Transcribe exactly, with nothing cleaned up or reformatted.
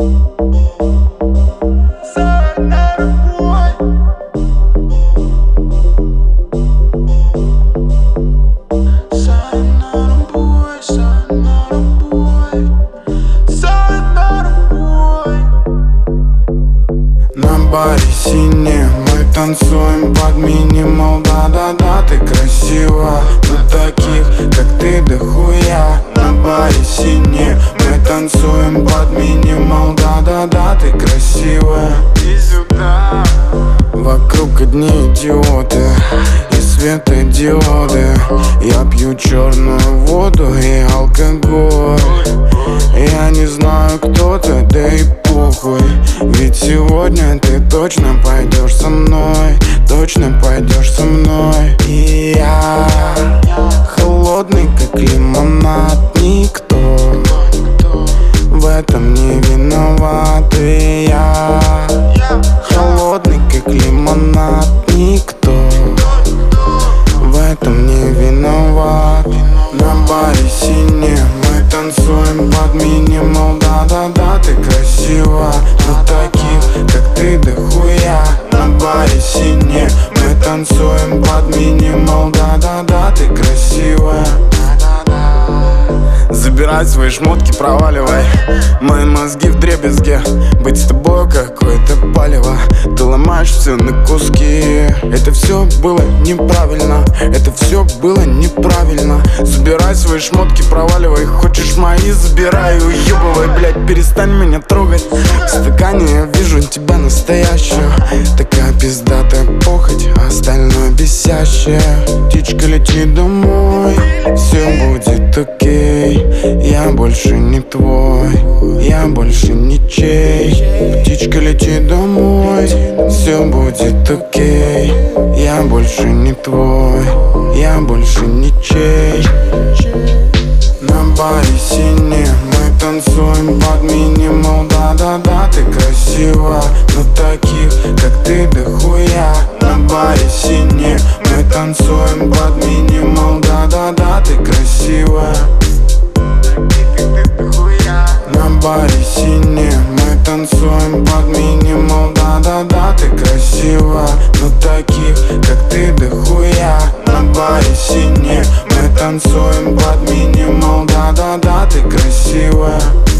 На баре синее мы танцуем под минимал. Да-да-да, ты красива, но таких, как ты, дохуя. На баре синее мы танцуем под минимал. Да-да-да, ты красивая. Иди сюда. Вокруг одни идиоты и светодиоды. Я пью черную воду и алкоголь. Я не знаю, кто ты, да и похуй. Ведь сегодня ты точно пойдешь со мной, точно пойдешь со мной. И я холодный, как лимонад. Никто в этом не виноват. И я холодный, как лимонад. Никто в этом не виноват. На баре синее мы танцуем под минимал. Да-да-да, ты красива, но таких, как ты, дохуя. На баре синее мы танцуем под минимал. Да-да-да, ты красивая. Забирай свои шмотки, проваливай. Мои мозги в дребезге. Быть с тобой какое-то палево. Ты ломаешь все на куски. Это все было неправильно. Это все было неправильно. Забирай свои шмотки, проваливай. Хочешь мои, забирай, уебывай. Блять, перестань меня трогать. В стакане я вижу тебя настоящую. Такая пиздатая похоть, а остальное бесящее. Птичка, лети домой, все будет окей. Я больше не твой, я больше ничей. Птичка, лети домой, все будет окей. Я больше не твой, я больше ничей. На баре синее мы танцуем под минимал. Да-да-да, ты красива, но таких, как ты, дохуя. На баре синее мы танцуем под минимал. Да-да-да, ты красивая. На баре синее мы танцуем под минимал. Да-да-да, ты красива, но таких, как ты, дохуя. На баре синее мы танцуем под минимал. Да-да-да, ты красивая.